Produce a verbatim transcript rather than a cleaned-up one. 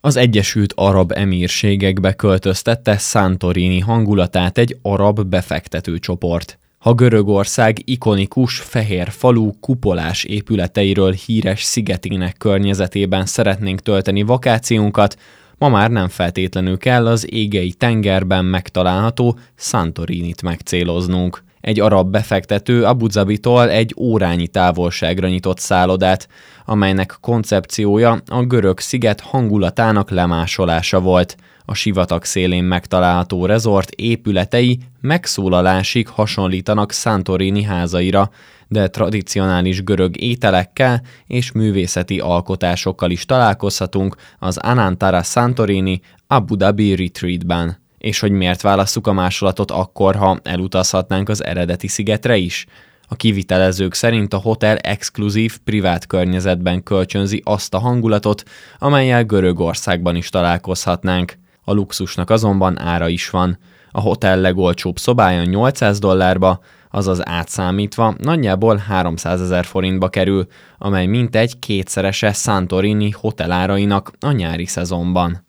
Az Egyesült Arab Emírségekbe költöztette Santorini hangulatát egy arab befektetőcsoport. Ha Görögország ikonikus fehér falú kupolás épületeiről híres szigetének környezetében szeretnénk tölteni vakációnkat, ma már nem feltétlenül kell az Égei tengerben megtalálható Santorinit megcéloznunk. Egy arab befektető Abu Zabitól egy órányi távolságra nyitott szállodát, amelynek koncepciója a görög sziget hangulatának lemásolása volt. A sivatag szélén megtalálható rezort épületei megszólalásig hasonlítanak Santorini házaira, de tradicionális görög ételekkel és művészeti alkotásokkal is találkozhatunk az Anantara Santorini Abu Dhabi Retreatben. És hogy miért válasszuk a másolatot akkor, ha elutazhatnánk az eredeti szigetre is? A kivitelezők szerint a hotel exkluzív, privát környezetben kölcsönzi azt a hangulatot, amellyel Görögországban is találkozhatnánk. A luxusnak azonban ára is van. A hotel legolcsóbb szobája nyolcszáz dollárba, azaz átszámítva nagyjából háromszázezer forintba kerül, amely mintegy kétszerese Santorini hotelárainak a nyári szezonban.